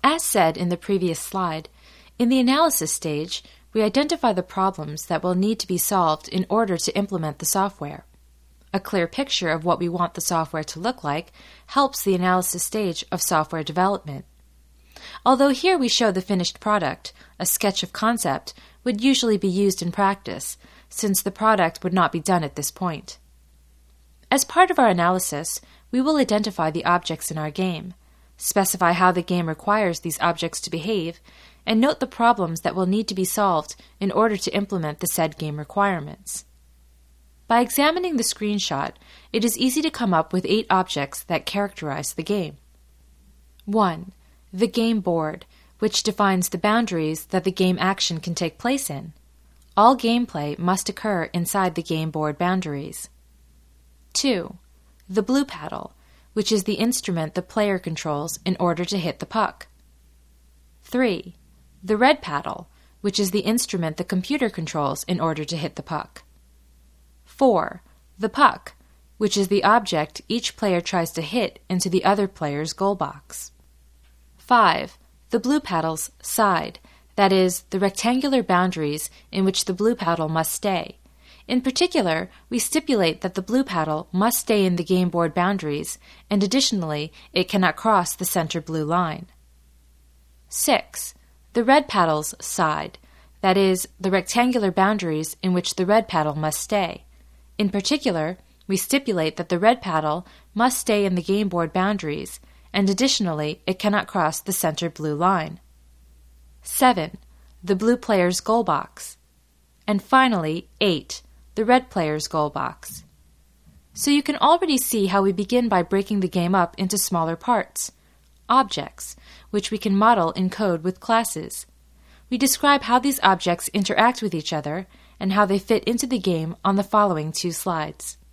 As said in the previous slide, in the analysis stage, we identify the problems that will need to be solved in order to implement the software. A clear picture of what we want the software to look like helps the analysis stage of software development. Although here we show the finished product, a sketch of concept would usually be used in practice, since the product would not be done at this point. As part of our analysis, we will identify the objects in our game, specify how the game requires these objects to behave, and note the problems that will need to be solved in order to implement the said game requirements. By examining the screenshot, it is easy to come up with 8 objects that characterize the game. 1. The game board, which defines the boundaries that the game action can take place in. All gameplay must occur inside the game board boundaries. 2. The blue paddle, which is the instrument the player controls in order to hit the puck. 3. The red paddle, which is the instrument the computer controls in order to hit the puck. 4. The puck, which is the object each player tries to hit into the other player's goal box. 5. The blue paddle's side, that is, the rectangular boundaries in which the blue paddle must stay. In particular, we stipulate that the blue paddle must stay in the game board boundaries, and additionally, it cannot cross the center blue line. 6. The red paddle's side, that is, the rectangular boundaries in which the red paddle must stay. In particular, we stipulate that the red paddle must stay in the game board boundaries, and additionally, it cannot cross the center blue line. 7. The blue player's goal box. And finally, 8. The red player's goal box. So you can already see how we begin by breaking the game up into smaller parts, objects, which we can model in code with classes. We describe how these objects interact with each other and how they fit into the game on the following 2 slides.